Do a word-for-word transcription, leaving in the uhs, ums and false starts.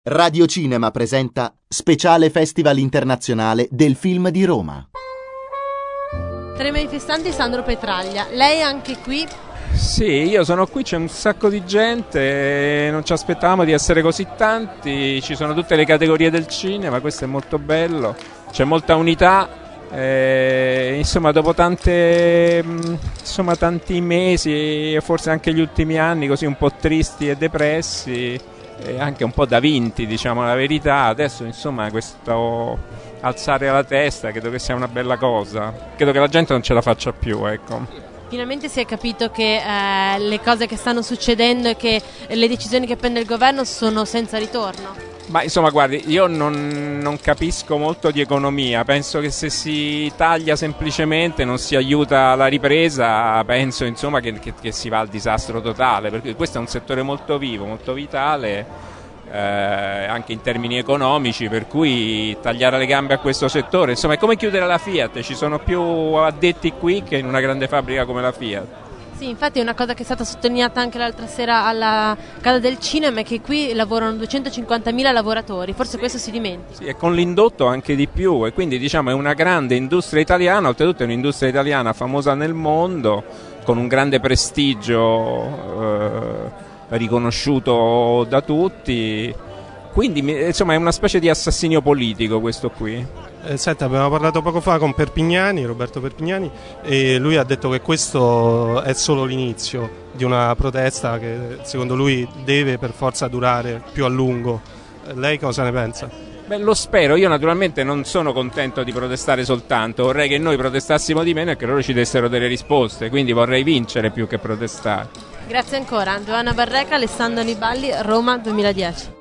Radio Cinema presenta Speciale Festival Internazionale del Film di Roma. Tra i manifestanti Sandro Petraglia, lei è anche qui? Sì, io sono qui, c'è un sacco di gente, non ci aspettavamo di essere così tanti, ci sono tutte le categorie del cinema, questo è molto bello, c'è molta unità, eh, insomma dopo tante, insomma, tanti mesi e forse anche gli ultimi anni così un po' tristi e depressi, e anche un po' da vinti, diciamo la verità, adesso insomma questo alzare la testa credo che sia una bella cosa, credo che la gente non ce la faccia più, ecco. Finalmente si è capito che eh, le cose che stanno succedendo e che le decisioni che prende il governo sono senza ritorno. Ma insomma guardi, io non, non capisco molto di economia, penso che se si taglia semplicemente non si aiuta la ripresa, penso insomma che, che, che si va al disastro totale, perché questo è un settore molto vivo, molto vitale, eh, anche in termini economici, per cui tagliare le gambe a questo settore, insomma è come chiudere la Fiat, ci sono più addetti qui che in una grande fabbrica come la Fiat. Sì, infatti è una cosa che è stata sottolineata anche l'altra sera alla Casa del Cinema, è che qui lavorano duecentocinquantamila lavoratori, forse sì, questo si dimentica. Sì, e con l'indotto anche di più, e quindi diciamo è una grande industria italiana, oltretutto è un'industria italiana famosa nel mondo, con un grande prestigio eh, riconosciuto da tutti, quindi insomma è una specie di assassinio politico questo qui. Eh, senta, abbiamo parlato poco fa con Perpignani, Roberto Perpignani, e lui ha detto che questo è solo l'inizio di una protesta che secondo lui deve per forza durare più a lungo. Eh, lei cosa ne pensa? Beh, lo spero, io naturalmente non sono contento di protestare soltanto, vorrei che noi protestassimo di meno e che loro ci dessero delle risposte, quindi vorrei vincere più che protestare. Grazie ancora. Giovanna Barreca, Alessandro Niballi, Roma duemiladieci.